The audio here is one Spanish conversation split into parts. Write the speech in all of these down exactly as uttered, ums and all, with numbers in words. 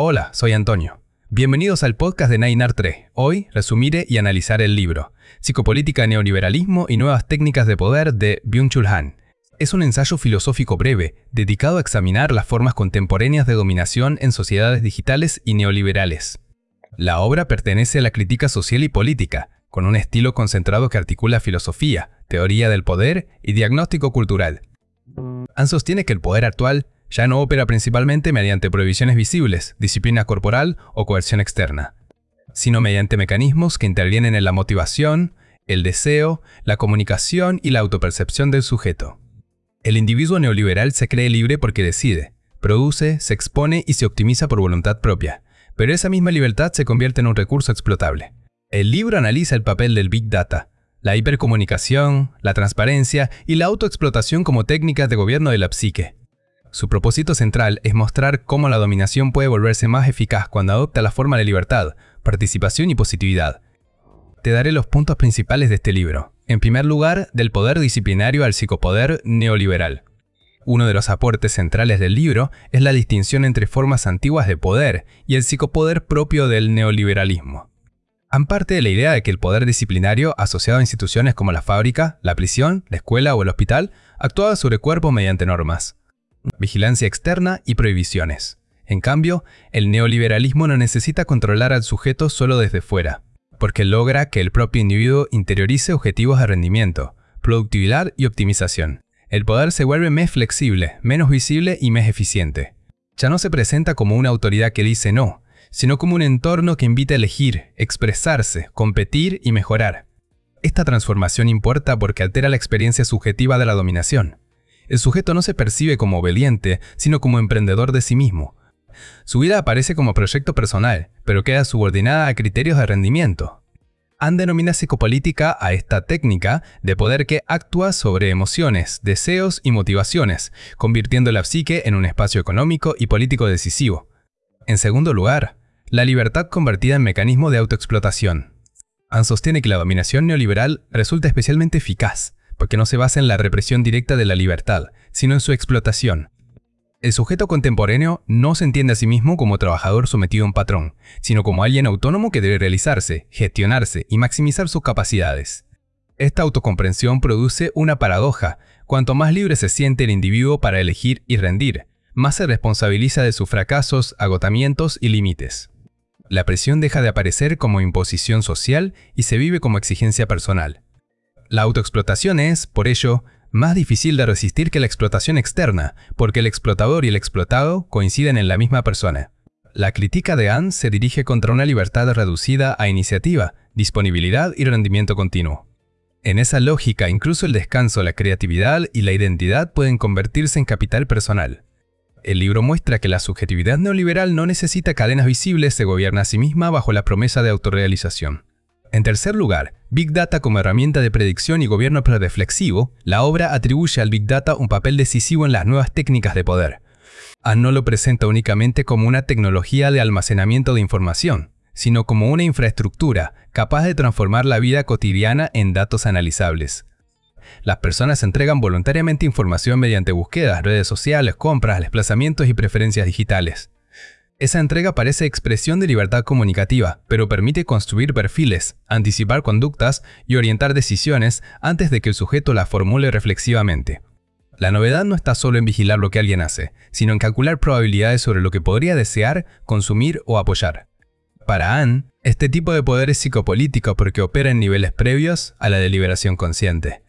Hola, soy Antonio. Bienvenidos al podcast de Nainar tres. Hoy resumiré y analizaré el libro Psicopolítica, Neoliberalismo y Nuevas Técnicas de Poder de Byung-Chul Han. Es un ensayo filosófico breve dedicado a examinar las formas contemporáneas de dominación en sociedades digitales y neoliberales. La obra pertenece a la crítica social y política, con un estilo concentrado que articula filosofía, teoría del poder y diagnóstico cultural. Han sostiene que el poder actual ya no opera principalmente mediante prohibiciones visibles, disciplina corporal o coerción externa, sino mediante mecanismos que intervienen en la motivación, el deseo, la comunicación y la autopercepción del sujeto. El individuo neoliberal se cree libre porque decide, produce, se expone y se optimiza por voluntad propia, pero esa misma libertad se convierte en un recurso explotable. El libro analiza el papel del Big Data, la hipercomunicación, la transparencia y la autoexplotación como técnicas de gobierno de la psique. Su propósito central es mostrar cómo la dominación puede volverse más eficaz cuando adopta la forma de libertad, participación y positividad. Te daré los puntos principales de este libro. En primer lugar, del poder disciplinario al psicopoder neoliberal. Uno de los aportes centrales del libro es la distinción entre formas antiguas de poder y el psicopoder propio del neoliberalismo. Han parte de la idea de que el poder disciplinario asociado a instituciones como la fábrica, la prisión, la escuela o el hospital actuaba sobre cuerpos mediante normas, vigilancia externa y prohibiciones. En cambio, el neoliberalismo no necesita controlar al sujeto solo desde fuera, porque logra que el propio individuo interiorice objetivos de rendimiento, productividad y optimización. El poder se vuelve más flexible, menos visible y más eficiente. Ya no se presenta como una autoridad que dice no, sino como un entorno que invita a elegir, expresarse, competir y mejorar. Esta transformación importa porque altera la experiencia subjetiva de la dominación. El sujeto no se percibe como obediente, sino como emprendedor de sí mismo. Su vida aparece como proyecto personal, pero queda subordinada a criterios de rendimiento. Han denomina psicopolítica a esta técnica de poder que actúa sobre emociones, deseos y motivaciones, convirtiendo la psique en un espacio económico y político decisivo. En segundo lugar, la libertad convertida en mecanismo de autoexplotación. Han sostiene que la dominación neoliberal resulta especialmente eficaz, porque no se basa en la represión directa de la libertad, sino en su explotación. El sujeto contemporáneo no se entiende a sí mismo como trabajador sometido a un patrón, sino como alguien autónomo que debe realizarse, gestionarse y maximizar sus capacidades. Esta autocomprensión produce una paradoja. Cuanto más libre se siente el individuo para elegir y rendir, más se responsabiliza de sus fracasos, agotamientos y límites. La presión deja de aparecer como imposición social y se vive como exigencia personal. La autoexplotación es, por ello, más difícil de resistir que la explotación externa, porque el explotador y el explotado coinciden en la misma persona. La crítica de Han se dirige contra una libertad reducida a iniciativa, disponibilidad y rendimiento continuo. En esa lógica, incluso el descanso, la creatividad y la identidad pueden convertirse en capital personal. El libro muestra que la subjetividad neoliberal no necesita cadenas visibles, se gobierna a sí misma bajo la promesa de autorrealización. En tercer lugar, Big Data como herramienta de predicción y gobierno prereflexivo, la obra atribuye al Big Data un papel decisivo en las nuevas técnicas de poder. Han no lo presenta únicamente como una tecnología de almacenamiento de información, sino como una infraestructura capaz de transformar la vida cotidiana en datos analizables. Las personas entregan voluntariamente información mediante búsquedas, redes sociales, compras, desplazamientos y preferencias digitales. Esa entrega parece expresión de libertad comunicativa, pero permite construir perfiles, anticipar conductas y orientar decisiones antes de que el sujeto las formule reflexivamente. La novedad no está solo en vigilar lo que alguien hace, sino en calcular probabilidades sobre lo que podría desear, consumir o apoyar. Para Han, este tipo de poder es psicopolítico porque opera en niveles previos a la deliberación consciente.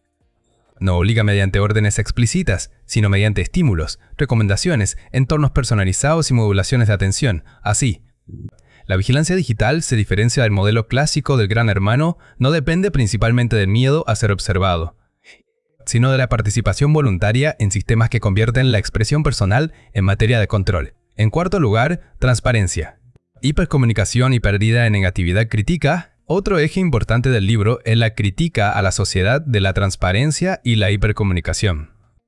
No obliga mediante órdenes explícitas, sino mediante estímulos, recomendaciones, entornos personalizados y modulaciones de atención. Así, la vigilancia digital se diferencia del modelo clásico del gran hermano, no depende principalmente del miedo a ser observado, sino de la participación voluntaria en sistemas que convierten la expresión personal en materia de control. En cuarto lugar, transparencia. Hipercomunicación y pérdida de negatividad crítica. Otro eje importante del libro es la crítica a la sociedad de la transparencia y la hipercomunicación.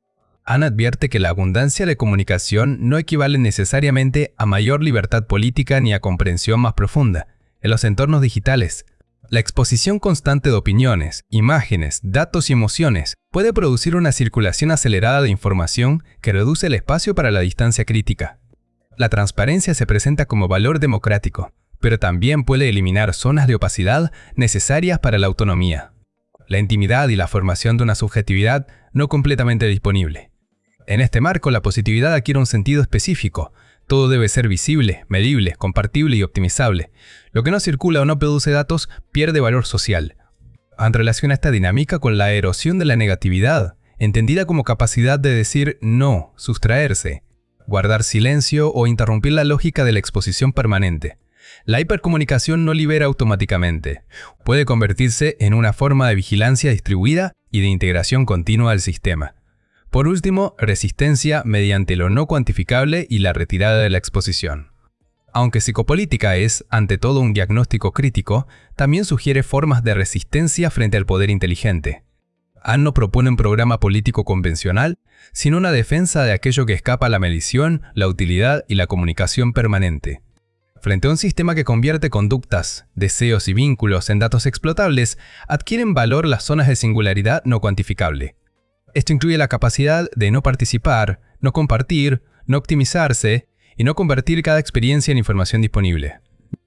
Han advierte que la abundancia de comunicación no equivale necesariamente a mayor libertad política ni a comprensión más profunda. En los entornos digitales, la exposición constante de opiniones, imágenes, datos y emociones puede producir una circulación acelerada de información que reduce el espacio para la distancia crítica. La transparencia se presenta como valor democrático, pero también puede eliminar zonas de opacidad necesarias para la autonomía, la intimidad y la formación de una subjetividad no completamente disponible. En este marco, la positividad adquiere un sentido específico. Todo debe ser visible, medible, compartible y optimizable. Lo que no circula o no produce datos pierde valor social. En relación a esta dinámica con la erosión de la negatividad, entendida como capacidad de decir no, sustraerse, guardar silencio o interrumpir la lógica de la exposición permanente. La hipercomunicación no libera automáticamente. Puede convertirse en una forma de vigilancia distribuida y de integración continua al sistema. Por último, resistencia mediante lo no cuantificable y la retirada de la exposición. Aunque psicopolítica es, ante todo, un diagnóstico crítico, también sugiere formas de resistencia frente al poder inteligente. Han no propone un programa político convencional, sino una defensa de aquello que escapa a la medición, la utilidad y la comunicación permanente. Frente a un sistema que convierte conductas, deseos y vínculos en datos explotables, adquieren valor las zonas de singularidad no cuantificable. Esto incluye la capacidad de no participar, no compartir, no optimizarse y no convertir cada experiencia en información disponible.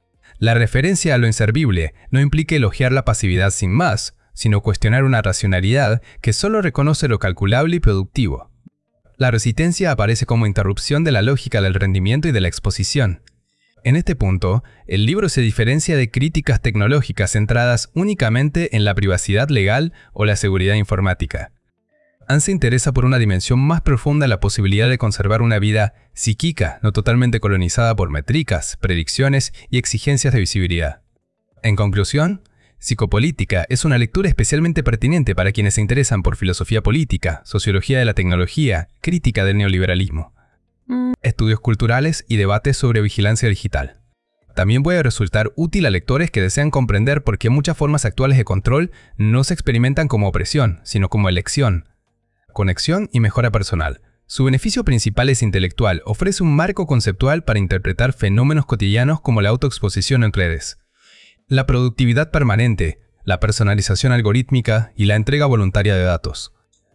La referencia a lo inservible no implica elogiar la pasividad sin más, sino cuestionar una racionalidad que solo reconoce lo calculable y productivo. La resistencia aparece como interrupción de la lógica del rendimiento y de la exposición. En este punto, el libro se diferencia de críticas tecnológicas centradas únicamente en la privacidad legal o la seguridad informática. Han se interesa por una dimensión más profunda en la posibilidad de conservar una vida psíquica, no totalmente colonizada por métricas, predicciones y exigencias de visibilidad. En conclusión, Psicopolítica es una lectura especialmente pertinente para quienes se interesan por filosofía política, sociología de la tecnología, crítica del neoliberalismo, estudios culturales y debates sobre vigilancia digital. También puede resultar útil a lectores que desean comprender por qué muchas formas actuales de control no se experimentan como opresión, sino como elección, conexión y mejora personal. Su beneficio principal es intelectual, ofrece un marco conceptual para interpretar fenómenos cotidianos como la autoexposición en redes, la productividad permanente, la personalización algorítmica y la entrega voluntaria de datos.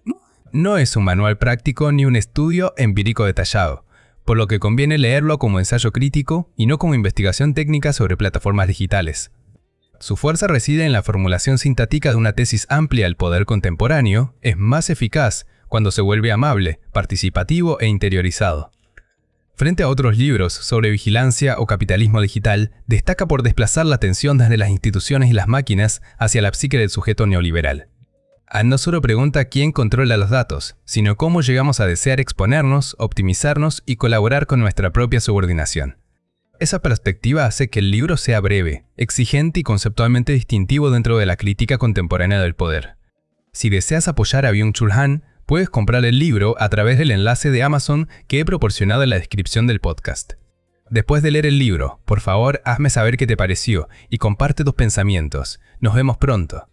No es un manual práctico ni un estudio empírico detallado, por lo que conviene leerlo como ensayo crítico y no como investigación técnica sobre plataformas digitales. Su fuerza reside en la formulación sintática de una tesis amplia del poder contemporáneo, es más eficaz cuando se vuelve amable, participativo e interiorizado. Frente a otros libros sobre vigilancia o capitalismo digital, destaca por desplazar la atención desde las instituciones y las máquinas hacia la psique del sujeto neoliberal. Ann no solo pregunta quién controla los datos, sino cómo llegamos a desear exponernos, optimizarnos y colaborar con nuestra propia subordinación. Esa perspectiva hace que el libro sea breve, exigente y conceptualmente distintivo dentro de la crítica contemporánea del poder. Si deseas apoyar a Byung-Chul Han, puedes comprar el libro a través del enlace de Amazon que he proporcionado en la descripción del podcast. Después de leer el libro, por favor, hazme saber qué te pareció y comparte tus pensamientos. Nos vemos pronto.